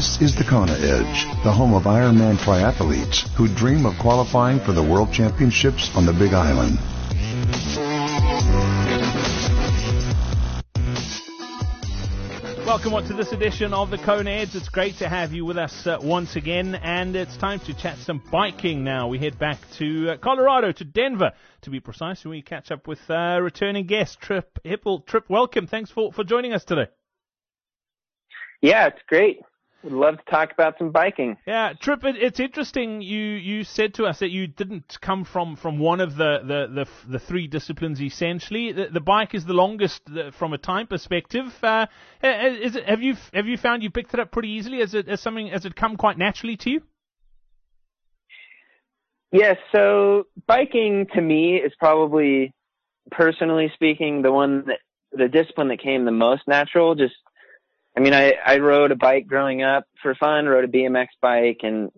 This is the Kona Edge, the home of Ironman triathletes who dream of qualifying for the World Championships on the Big Island. Welcome on to this edition of the Kona Edge. It's great to have you with us once again, and it's time to chat some biking now. We head back to Colorado, to Denver, to be precise, and we catch up with returning guest, Trip Hipple. Trip, welcome. Thanks for joining us today. Yeah, it's great. Would love to talk about some biking. Yeah, Trip, it's interesting. You said to us that you didn't come from one of the three disciplines essentially. The bike is the longest from a time perspective. Have you found you picked it up pretty easily? Has it come quite naturally to you? Yes. So biking to me is probably, personally speaking, the discipline that came the most natural. I rode a bike growing up for fun, rode a BMX bike, and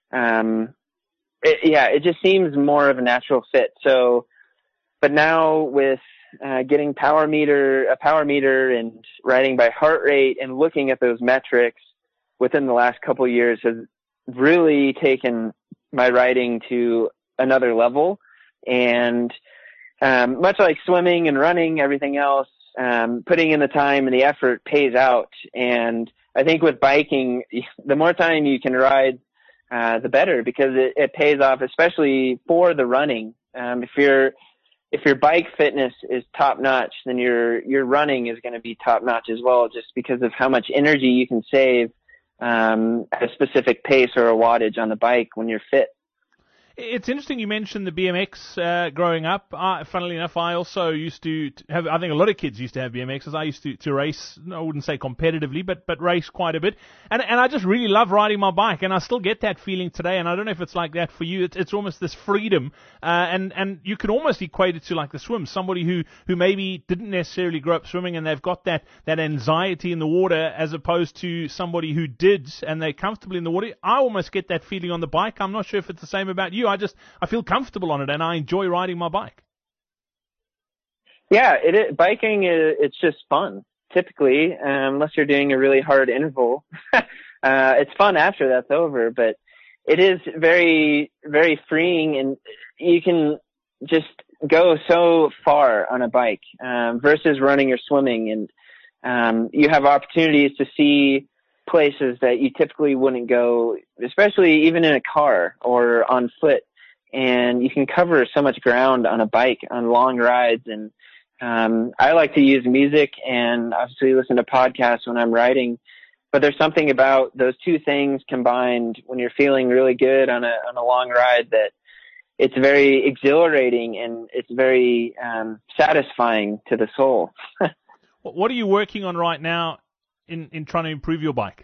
it just seems more of a natural fit. So, but now with getting a power meter and riding by heart rate and looking at those metrics within the last couple of years has really taken my riding to another level. And much like swimming and running, everything else, putting in the time and the effort pays out. And I think with biking, the more time you can ride, the better, because it pays off, especially for the running. If your bike fitness is top notch, then your running is going to be top notch as well, just because of how much energy you can save, at a specific pace or a wattage on the bike when you're fit. It's interesting you mentioned the BMX growing up. Funnily enough, I also used to have, I think a lot of kids used to have BMXs. I used to race, I wouldn't say competitively, but race quite a bit. And I just really love riding my bike, and I still get that feeling today, and I don't know if it's like that for you. It's almost this freedom, and you can almost equate it to like the swim. Somebody who maybe didn't necessarily grow up swimming, and they've got that anxiety in the water, as opposed to somebody who did, and they're comfortable in the water. I almost get that feeling on the bike. I'm not sure if it's the same about you. I feel comfortable on it, and I enjoy riding my bike. Yeah, biking it's just fun. Typically, unless you're doing a really hard interval, it's fun after that's over. But it is very, very freeing, and you can just go so far on a bike versus running or swimming, and you have opportunities to see places that you typically wouldn't go, especially even in a car or on foot. And you can cover so much ground on a bike on long rides. And I like to use music and obviously listen to podcasts when I'm riding. But there's something about those two things combined when you're feeling really good on a long ride that it's very exhilarating, and it's very satisfying to the soul. What are you working on right now in trying to improve your bike?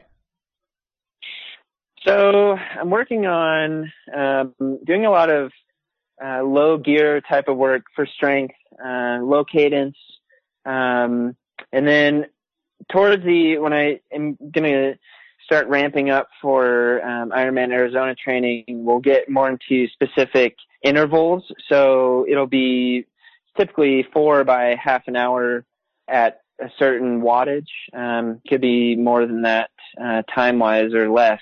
So I'm working on doing a lot of low gear type of work for strength, low cadence, and then towards when I am going to start ramping up for Ironman Arizona training, we'll get more into specific intervals. So it'll be typically 4 by half an hour at a certain wattage. Could be more than that time-wise or less.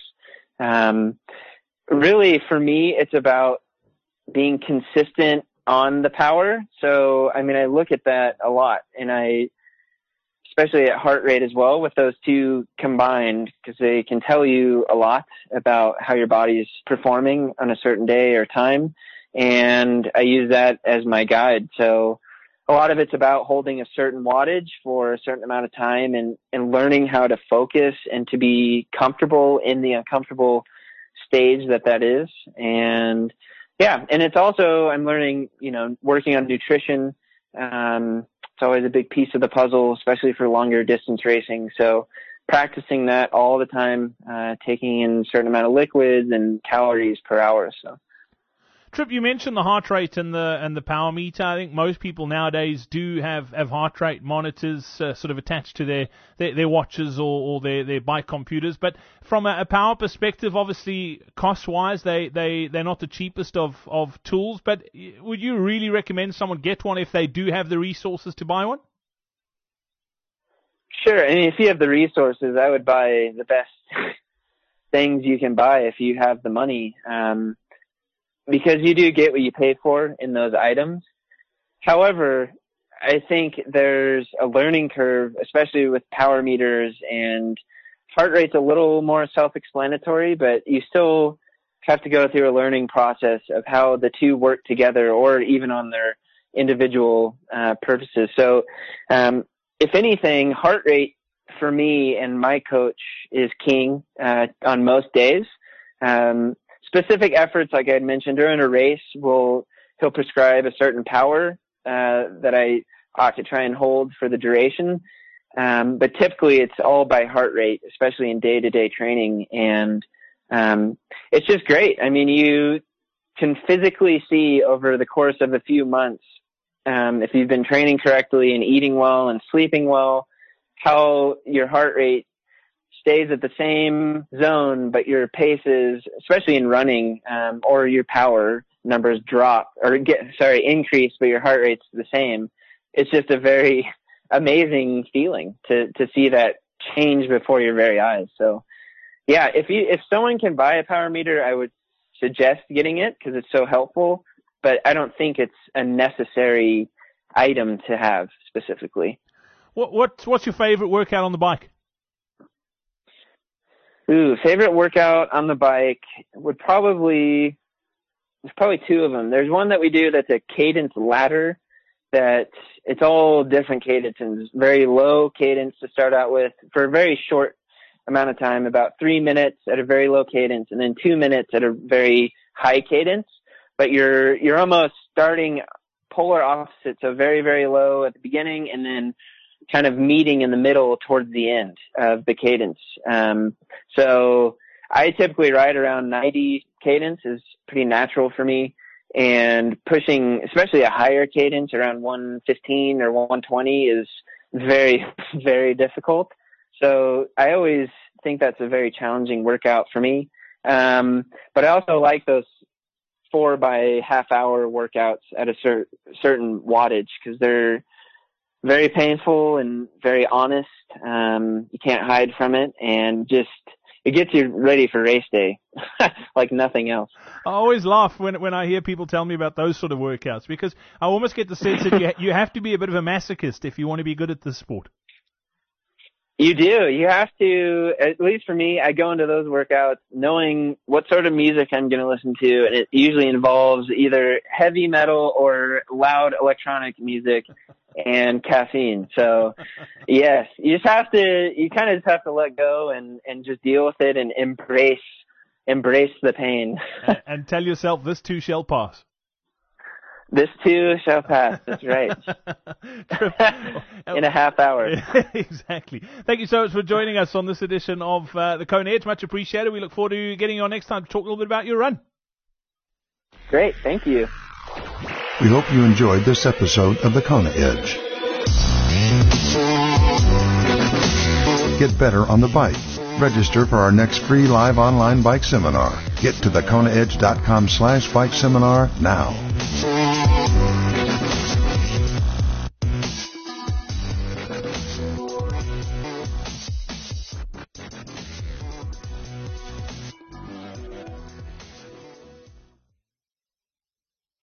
Really, for me, it's about being consistent on the power. So, I look at that a lot, and especially at heart rate as well, with those two combined, because they can tell you a lot about how your body's performing on a certain day or time. And I use that as my guide. So a lot of it's about holding a certain wattage for a certain amount of time, and learning how to focus and to be comfortable in the uncomfortable stage that is. And yeah, and it's also, I'm learning, working on nutrition. It's always a big piece of the puzzle, especially for longer distance racing. So practicing that all the time, taking in a certain amount of liquids and calories per hour. So. Trip, you mentioned the heart rate and the power meter. I think most people nowadays do have heart rate monitors sort of attached to their watches or their bike computers. But from a power perspective, obviously cost-wise, they're not the cheapest of tools. But would you really recommend someone get one if they do have the resources to buy one? Sure. If you have the resources, I would buy the things you can buy if you have the money, because you do get what you pay for in those items. However, I think there's a learning curve, especially with power meters, and heart rate's a little more self-explanatory, but you still have to go through a learning process of how the two work together, or even on their individual purposes. So if anything, heart rate for me and my coach is king on most days. Specific efforts, like I had mentioned, during a race, he'll prescribe a certain power that I ought to try and hold for the duration. But typically it's all by heart rate, especially in day-to-day training. And it's just great. I mean, you can physically see over the course of a few months, if you've been training correctly and eating well and sleeping well, how your heart rate stays at the same zone, but your paces, especially in running, or your power numbers drop or increase, but your heart rate's the same. It's just a very amazing feeling to see that change before your very eyes. So yeah, if someone can buy a power meter, I would suggest getting it because it's so helpful, but I don't think it's a necessary item to have specifically. What's your favorite workout on the bike? Favorite workout on the bike there's probably two of them. There's one that we do that's a cadence ladder, that it's all different cadences, very low cadence to start out with for a very short amount of time, about 3 minutes at a very low cadence, and then 2 minutes at a very high cadence. But you're almost starting polar opposites, so very, very low at the beginning, and then kind of meeting in the middle towards the end of the cadence. So I typically ride around 90 cadence is pretty natural for me, and pushing, especially a higher cadence around 115 or 120 is very, very difficult. So I always think that's a very challenging workout for me. But I also like those 4 by half hour workouts at a certain wattage, because they're very painful and very honest. You can't hide from it, and just it gets you ready for race day like nothing else. I always laugh when I hear people tell me about those sort of workouts, because I almost get the sense that you have to be a bit of a masochist if you want to be good at this sport. You do. You have to, at least for me, I go into those workouts knowing what sort of music I'm going to listen to, and it usually involves either heavy metal or loud electronic music and caffeine. So yes, you kind of just have to let go and just deal with it and embrace the pain. and tell yourself, this too shall pass. This too shall pass. That's right. In a half hour. Exactly. Thank you so much for joining us on this edition of the Kona Edge. Much appreciated. We look forward to getting you on next time to talk a little bit about your run. Great. Thank you. We hope you enjoyed this episode of the Kona Edge. Get better on the bike. Register for our next free live online bike seminar. Get to thekonaedge.com/bike seminar now.